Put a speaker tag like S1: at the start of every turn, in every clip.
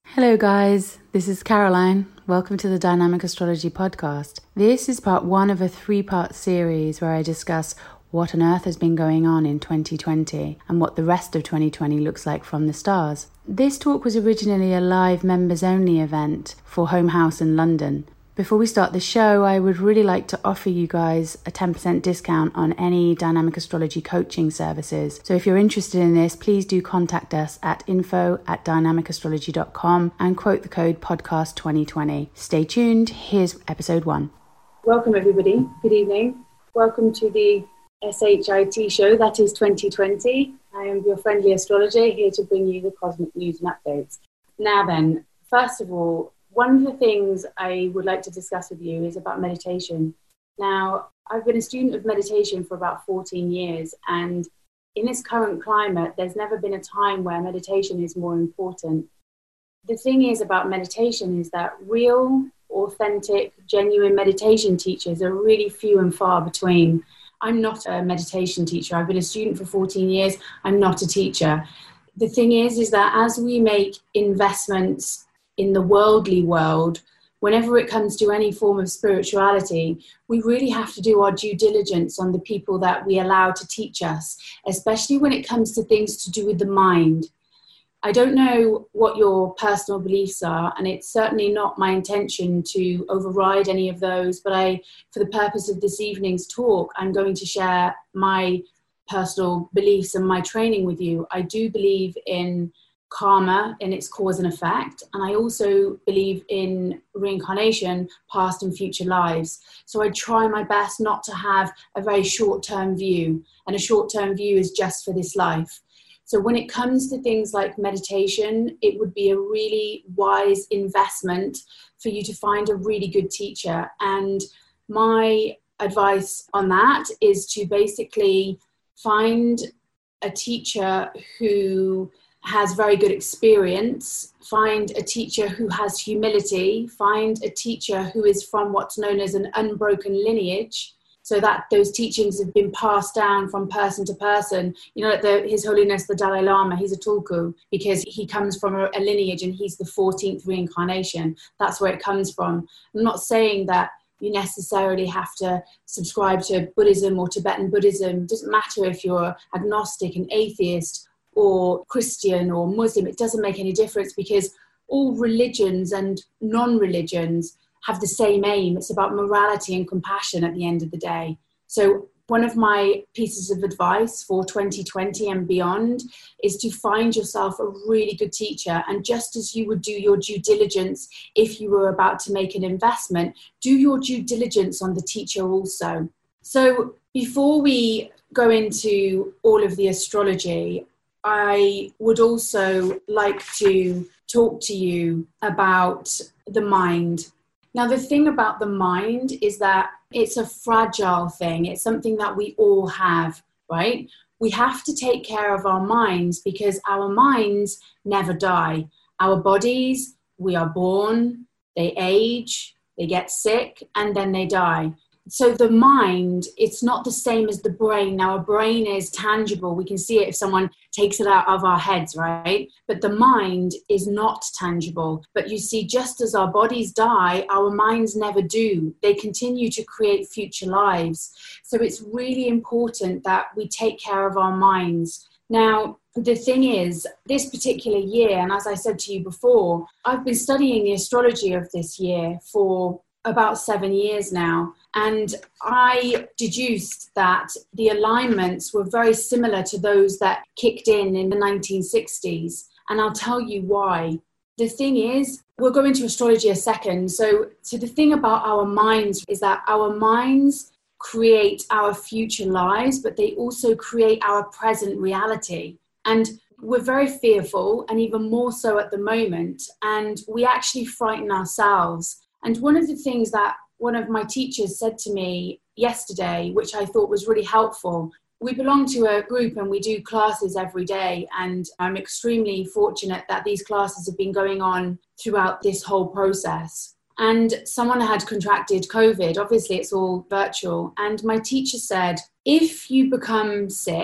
S1: Hello guys, this is Caroline. Welcome to the Dynamic Astrology podcast. This is part one of a three-part series where I discuss what on earth has been going on in 2020 and what the rest of 2020 looks like from the stars. This talk was originally a live members-only event for Home House in London. Before we start the show, I would really like to offer you guys a 10% discount on any dynamic astrology coaching services. So if you're interested in this, please do contact us at info@dynamicastrology.com and quote the code podcast 2020. Stay tuned. Here's episode 1.
S2: Welcome everybody. Good evening. Welcome to the SHIT show, that is 2020. I am your friendly astrologer here to bring you the cosmic news and updates. Now then, first of all, one of the things I would like to discuss with you is about meditation. Now, I've been a student of meditation for about 14 years, and in this current climate, there's never been a time where meditation is more important. The thing is about meditation is that real, authentic, genuine meditation teachers are really few and far between. I'm not a meditation teacher. I've been a student for 14 years. I'm not a teacher. The thing is that as we make investments in the worldly world, whenever it comes to any form of spirituality, we really have to do our due diligence on the people that we allow to teach us, especially when it comes to things to do with the mind. I don't know what your personal beliefs are, and it's certainly not my intention to override any of those, but for the purpose of this evening's talk, I'm going to share my personal beliefs and my training with you. I do believe in karma and its cause and effect, and I also believe in reincarnation, past and future lives. So I try my best not to have a very short-term view, and a short-term view is just for this life. So when it comes to things like meditation, it would be a really wise investment for you to find a really good teacher. And my advice on that is to basically find a teacher who has very good experience, find a teacher who has humility, find a teacher who is from what's known as an unbroken lineage, so that those teachings have been passed down from person to person. You know, His Holiness the Dalai Lama, he's a Tulku because he comes from a lineage and he's the 14th reincarnation. That's where it comes from. I'm not saying that you necessarily have to subscribe to Buddhism or Tibetan Buddhism. It doesn't matter if you're agnostic and atheist or Christian or Muslim. It doesn't make any difference because all religions and non-religions have the same aim. It's about morality and compassion at the end of the day. So one of my pieces of advice for 2020 and beyond is to find yourself a really good teacher. And just as you would do your due diligence if you were about to make an investment, do your due diligence on the teacher also. So before we go into all of the astrology, I would also like to talk to you about the mind. Now, the thing about the mind is that it's a fragile thing. It's something that we all have, right? We have to take care of our minds because our minds never die. Our bodies, we are born, they age, they get sick, and then they die. So the mind, it's not the same as the brain. Now, a brain is tangible. We can see it if someone takes it out of our heads, right? But the mind is not tangible. But you see, just as our bodies die, our minds never do. They continue to create future lives. So it's really important that we take care of our minds. Now, the thing is, this particular year, and as I said to you before, I've been studying the astrology of this year for about 7 years now. And I deduced that the alignments were very similar to those that kicked in the 1960s. And I'll tell you why. The thing is, we'll go into astrology a second. So the thing about our minds is that our minds create our future lives, but they also create our present reality. And we're very fearful, and even more so at the moment. And we actually frighten ourselves. And one of the things that one of my teachers said to me yesterday, which I thought was really helpful, we belong to a group and we do classes every day. And I'm extremely fortunate that these classes have been going on throughout this whole process. And someone had contracted COVID. Obviously, it's all virtual. And my teacher said, if you become sick,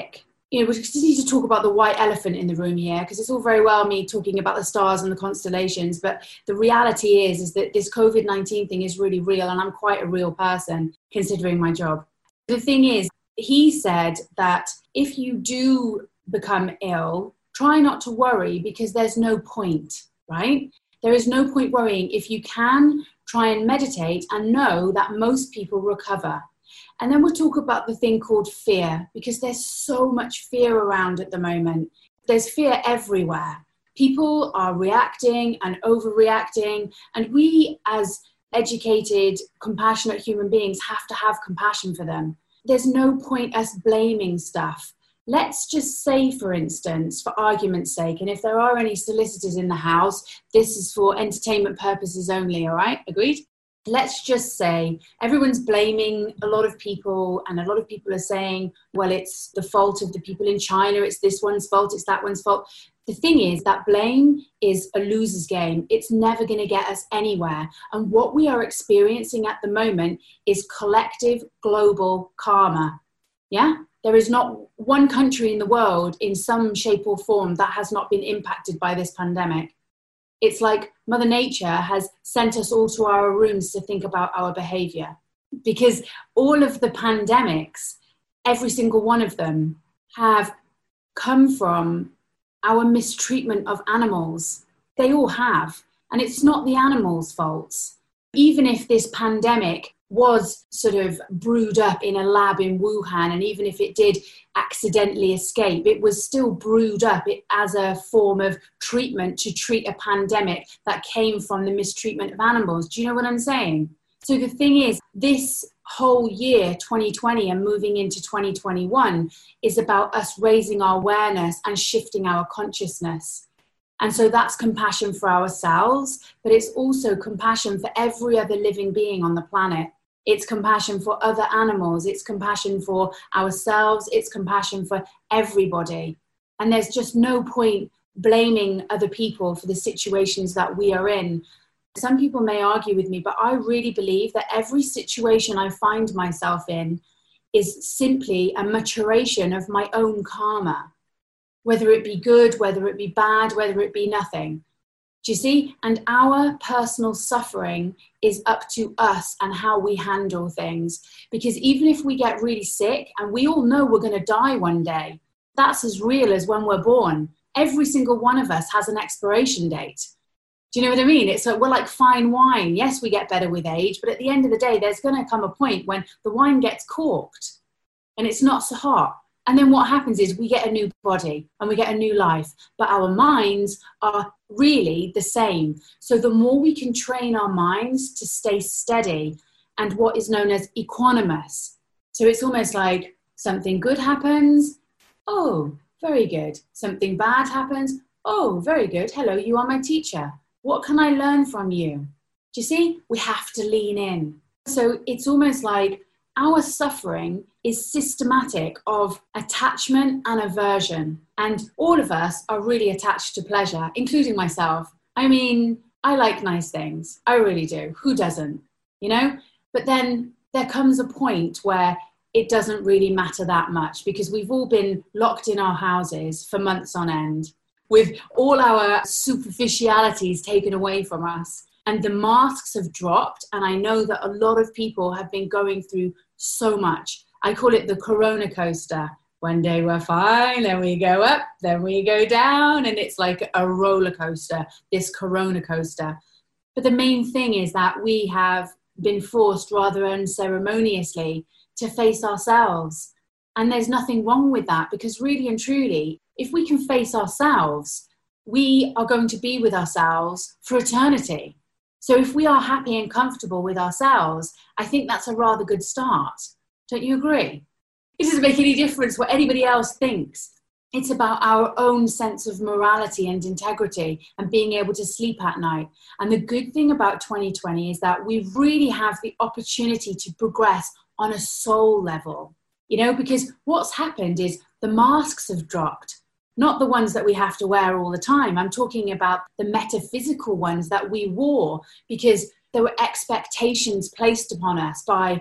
S2: we just need to talk about the white elephant in the room here, because it's all very well me talking about the stars and the constellations, but the reality is that this COVID-19 thing is really real, and I'm quite a real person considering my job. The thing is, he said that if you do become ill, try not to worry, because there's no point, right? There is no point worrying. If you can, try and meditate and know that most people recover. And then we'll talk about the thing called fear, because there's so much fear around at the moment. There's fear everywhere. People are reacting and overreacting, and we as educated, compassionate human beings have to have compassion for them. There's no point us blaming stuff. Let's just say, for instance, for argument's sake, and if there are any solicitors in the house, this is for entertainment purposes only, all right? Agreed? Let's just say everyone's blaming a lot of people, and a lot of people are saying, well, it's the fault of the people in China, it's this one's fault, it's that one's fault. The thing is that blame is a loser's game. It's never going to get us anywhere. And what we are experiencing at the moment is collective global karma. Yeah? There is not one country in the world in some shape or form that has not been impacted by this pandemic. It's like Mother Nature has sent us all to our rooms to think about our behavior, because all of the pandemics, every single one of them, have come from our mistreatment of animals. They all have. And it's not the animals' faults. Even if this pandemic was sort of brewed up in a lab in Wuhan, and even if it did accidentally escape, it was still brewed up as a form of treatment to treat a pandemic that came from the mistreatment of animals. Do you know what I'm saying? So the thing is, this whole year, 2020 and moving into 2021, is about us raising our awareness and shifting our consciousness. And so that's compassion for ourselves, but it's also compassion for every other living being on the planet. It's compassion for other animals. It's compassion for ourselves. It's compassion for everybody. And there's just no point blaming other people for the situations that we are in. Some people may argue with me, but I really believe that every situation I find myself in is simply a maturation of my own karma. Whether it be good, whether it be bad, whether it be nothing. Do you see? And our personal suffering is up to us and how we handle things. Because even if we get really sick, and we all know we're going to die one day, that's as real as when we're born. Every single one of us has an expiration date. Do you know what I mean? It's like, we're like fine wine. Yes, we get better with age, but at the end of the day, there's going to come a point when the wine gets corked and it's not so hot. And then what happens is we get a new body and we get a new life, but our minds are really the same. So the more we can train our minds to stay steady and what is known as equanimous. So it's almost like something good happens. Oh, very good. Something bad happens. Oh, very good. Hello, you are my teacher. What can I learn from you? Do you see? We have to lean in. So it's almost like our suffering is systematic of attachment and aversion. And all of us are really attached to pleasure, including myself. I mean, I like nice things. I really do. Who doesn't? You know? But then there comes a point where it doesn't really matter that much, because we've all been locked in our houses for months on end with all our superficialities taken away from us. And the masks have dropped. And I know that a lot of people have been going through so much. I call it the corona coaster. One day we're fine, then we go up, then we go down, and it's like a roller coaster, this corona coaster. But the main thing is that we have been forced rather unceremoniously to face ourselves. And there's nothing wrong with that, because really and truly, if we can face ourselves, we are going to be with ourselves for eternity. So if we are happy and comfortable with ourselves, I think that's a rather good start. Don't you agree? It doesn't make any difference what anybody else thinks. It's about our own sense of morality and integrity and being able to sleep at night. And the good thing about 2020 is that we really have the opportunity to progress on a soul level. You know, because what's happened is the masks have dropped. Not the ones that we have to wear all the time. I'm talking about the metaphysical ones that we wore because there were expectations placed upon us by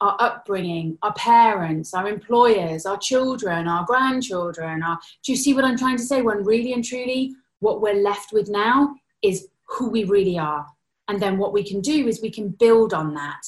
S2: our upbringing, our parents, our employers, our children, our grandchildren. Do you see what I'm trying to say? When really and truly what we're left with now is who we really are. And then what we can do is we can build on that.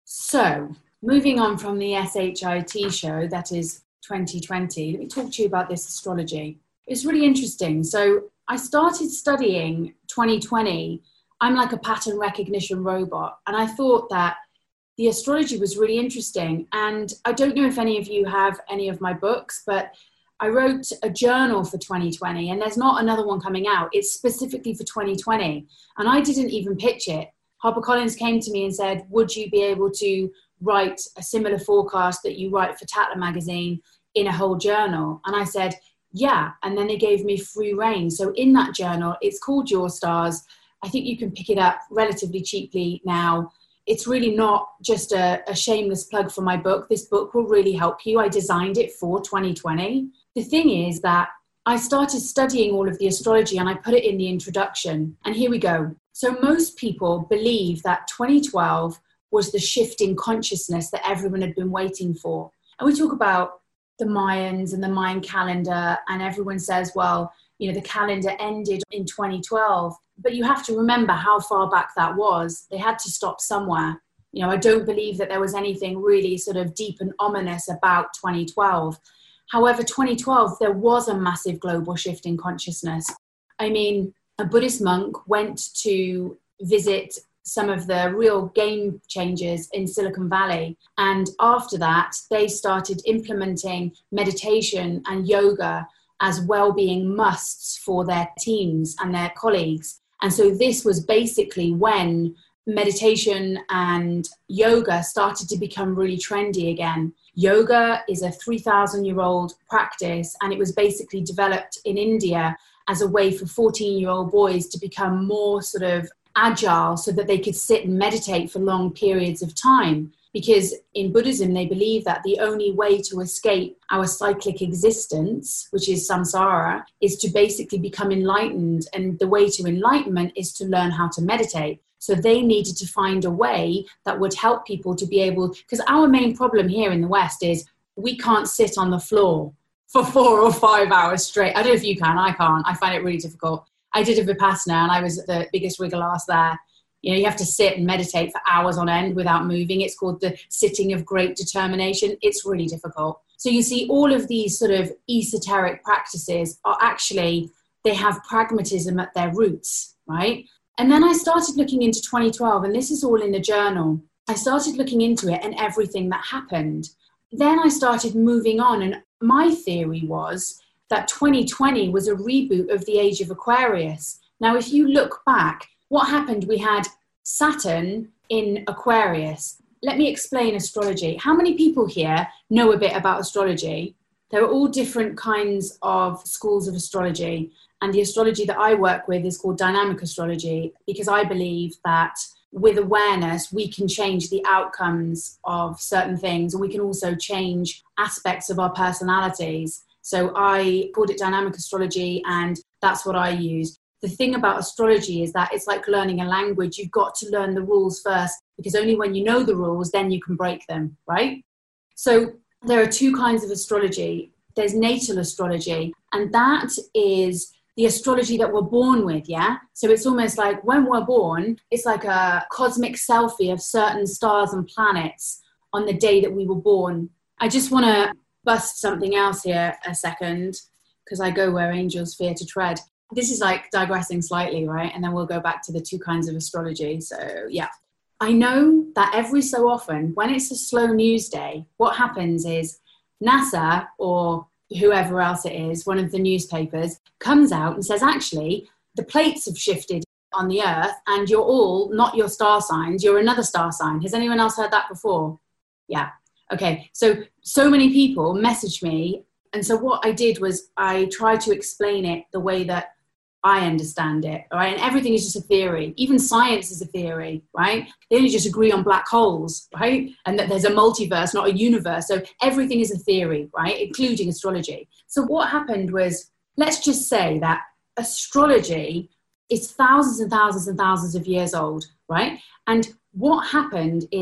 S2: So moving on from the SHIT show, that is 2020, let me talk to you about this astrology. It's really interesting. So I started studying 2020. I'm like a pattern recognition robot. And I thought that the astrology was really interesting. And I don't know if any of you have any of my books, but I wrote a journal for 2020, and there's not another one coming out. It's specifically for 2020. And I didn't even pitch it. HarperCollins came to me and said, would you be able to write a similar forecast that you write for Tatler magazine in a whole journal? And I said, yeah. And then they gave me free rein. So in that journal, it's called Your Stars. I think you can pick it up relatively cheaply now. It's really not just a shameless plug for my book. This book will really help you. I designed it for 2020. The thing is that I started studying all of the astrology and I put it in the introduction. And here we go. So most people believe that 2012 was the shift in consciousness that everyone had been waiting for. And we talk about the Mayans and the Mayan calendar, and everyone says, well, you know, the calendar ended in 2012. But you have to remember how far back that was. They had to stop somewhere. You know, I don't believe that there was anything really sort of deep and ominous about 2012. However, 2012, there was a massive global shift in consciousness. I mean, a Buddhist monk went to visit some of the real game changers in Silicon Valley. And after that, they started implementing meditation and yoga as well-being musts for their teams and their colleagues. And so this was basically when meditation and yoga started to become really trendy again. Yoga is a 3,000-year-old practice, and it was basically developed in India as a way for 14-year-old boys to become more sort of agile so that they could sit and meditate for long periods of time. Because in Buddhism, they believe that the only way to escape our cyclic existence, which is samsara, is to basically become enlightened. And the way to enlightenment is to learn how to meditate. So they needed to find a way that would help people to be able, because our main problem here in the West is we can't sit on the floor for 4 or 5 hours straight. I don't know if you can, I can't. I find it really difficult. I did a Vipassana and I was the biggest wiggle ass there. You know, you have to sit and meditate for hours on end without moving. It's called the sitting of great determination. It's really difficult. So you see, all of these sort of esoteric practices are actually, they have pragmatism at their roots, right? And then I started looking into 2012, and this is all in the journal. I started looking into it and everything that happened. Then I started moving on, and my theory was that 2020 was a reboot of the age of Aquarius. Now, if you look back, what happened? We had Saturn in Aquarius. Let me explain astrology. How many people here know a bit about astrology? There are all different kinds of schools of astrology. And the astrology that I work with is called dynamic astrology, because I believe that with awareness, we can change the outcomes of certain things, and we can also change aspects of our personalities. So I called it dynamic astrology, and that's what I use. The thing about astrology is that it's like learning a language. You've got to learn the rules first, because only when you know the rules, then you can break them, right? So there are two kinds of astrology. There's natal astrology, and that is the astrology that we're born with, yeah? So it's almost like when we're born, it's like a cosmic selfie of certain stars and planets on the day that we were born. I just want to bust something else here a second, because I go where angels fear to tread. This is like digressing slightly, right? And then we'll go back to the two kinds of astrology. So yeah, I know that every so often when it's a slow news day, what happens is NASA or whoever else it is, one of the newspapers, comes out and says, actually, the plates have shifted on the Earth and you're all not your star signs, you're another star sign. Has anyone else heard that before? Yeah. Okay. So many people messaged me. And so what I did was I tried to explain it the way that I understand it, all right? And everything is just a theory. Even science is a theory, right? They only just agree on black holes, right? And that there's a multiverse, not a universe. So everything is a theory, right? Including astrology. So what happened was, let's just say that astrology is thousands and thousands and thousands of years old, right? And what happened is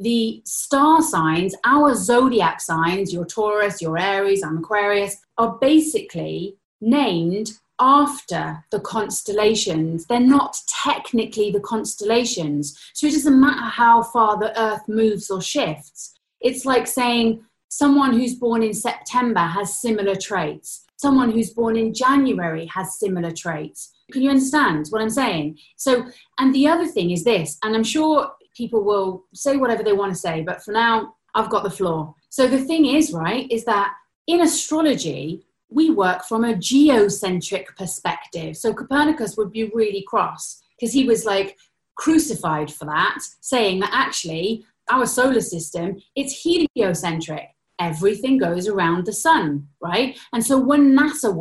S2: the star signs, our zodiac signs, your Taurus, your Aries, I'm Aquarius, are basically named after the constellations. They're not technically the constellations. So it doesn't matter how far the Earth moves or shifts. It's like saying someone who's born in September has similar traits. Someone who's born in January has similar traits. Can you understand what I'm saying? So, and the other thing is this, and I'm sure people will say whatever they want to say, but for now, I've got the floor. So the thing is, right, is that in astrology, we work from a geocentric perspective. So Copernicus would be really cross because he was like crucified for that, saying that actually our solar system, it's heliocentric. Everything goes around the sun, right? And so when NASA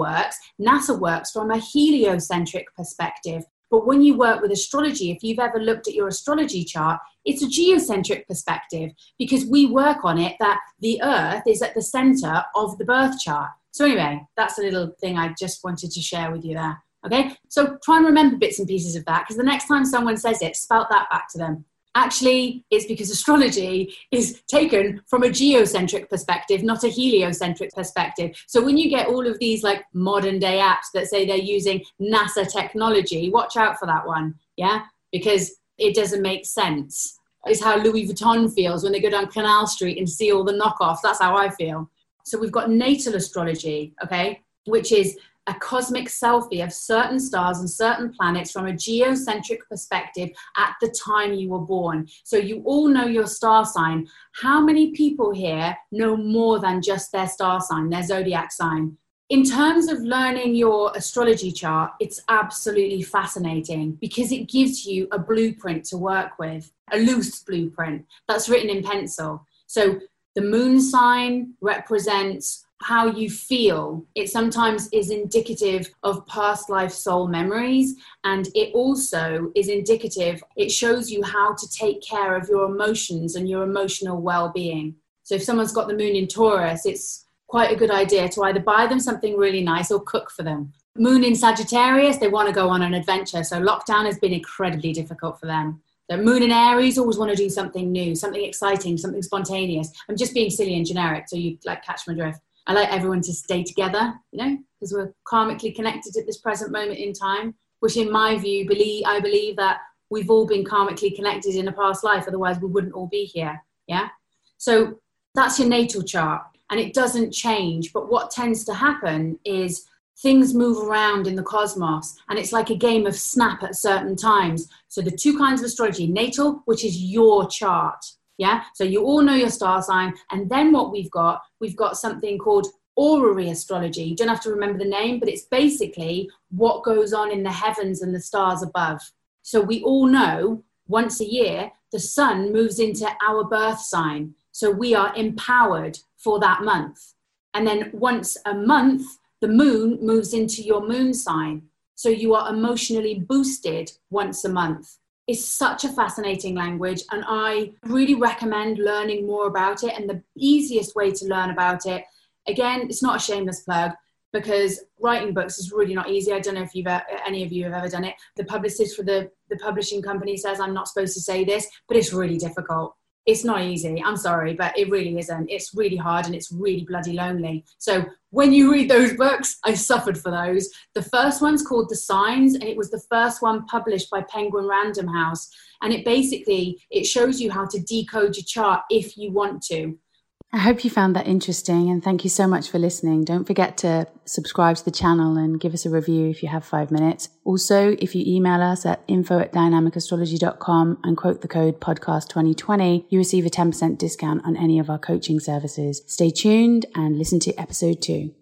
S2: works from a heliocentric perspective. But when you work with astrology, if you've ever looked at your astrology chart, it's a geocentric perspective because we work on it that the Earth is at the center of the birth chart. So anyway, that's a little thing I just wanted to share with you there. Okay, so try and remember bits and pieces of that because the next time someone says it, spout that back to them. Actually, it's because astrology is taken from a geocentric perspective, not a heliocentric perspective. So when you get all of these like modern day apps that say they're using NASA technology, watch out for that one, yeah? Because it doesn't make sense. It's how Louis Vuitton feels when they go down Canal Street and see all the knockoffs. That's how I feel. So we've got natal astrology, okay, which is a cosmic selfie of certain stars and certain planets from a geocentric perspective at the time you were born. So you all know your star sign. How many people here know more than just their star sign, their zodiac sign? In terms of learning your astrology chart, it's absolutely fascinating because it gives you a blueprint to work with, a loose blueprint that's written in pencil. So the moon sign represents how you feel. It sometimes is indicative of past life soul memories, and it also is indicative, it shows you how to take care of your emotions and your emotional well-being. So if someone's got the moon in Taurus, it's quite a good idea to either buy them something really nice or cook for them. Moon in Sagittarius, they want to go on an adventure, so lockdown has been incredibly difficult for them. The moon in Aries always want to do something new, something exciting, something spontaneous. I'm just being silly and generic, so you like catch my drift. I like everyone to stay together, you know, because we're karmically connected at this present moment in time, which in my view, I believe that we've all been karmically connected in a past life, otherwise we wouldn't all be here, yeah? So that's your natal chart, and it doesn't change, but what tends to happen is things move around in the cosmos, and it's like a game of snap at certain times. So the two kinds of astrology, natal, which is your chart, yeah? So you all know your star sign. And then what we've got something called horary astrology. You don't have to remember the name, but it's basically what goes on in the heavens and the stars above. So we all know once a year, the sun moves into our birth sign. So we are empowered for that month. And then once a month, the moon moves into your moon sign. So you are emotionally boosted once a month. It's such a fascinating language, and I really recommend learning more about it. And the easiest way to learn about it, again, it's not a shameless plug, because writing books is really not easy. I don't know if any of you have ever done it. The publicist for the publishing company says I'm not supposed to say this, but it's really difficult. It's not easy. I'm sorry, but it really isn't. It's really hard and it's really bloody lonely. So when you read those books, I suffered for those. The first one's called The Signs, and it was the first one published by Penguin Random House. And it shows you how to decode your chart if you want to.
S1: I hope you found that interesting, and thank you so much for listening. Don't forget to subscribe to the channel and give us a review if you have 5 minutes. Also, if you email us at info@dynamicastrology.com and quote the code podcast2020, you receive a 10% discount on any of our coaching services. Stay tuned and listen to episode 2.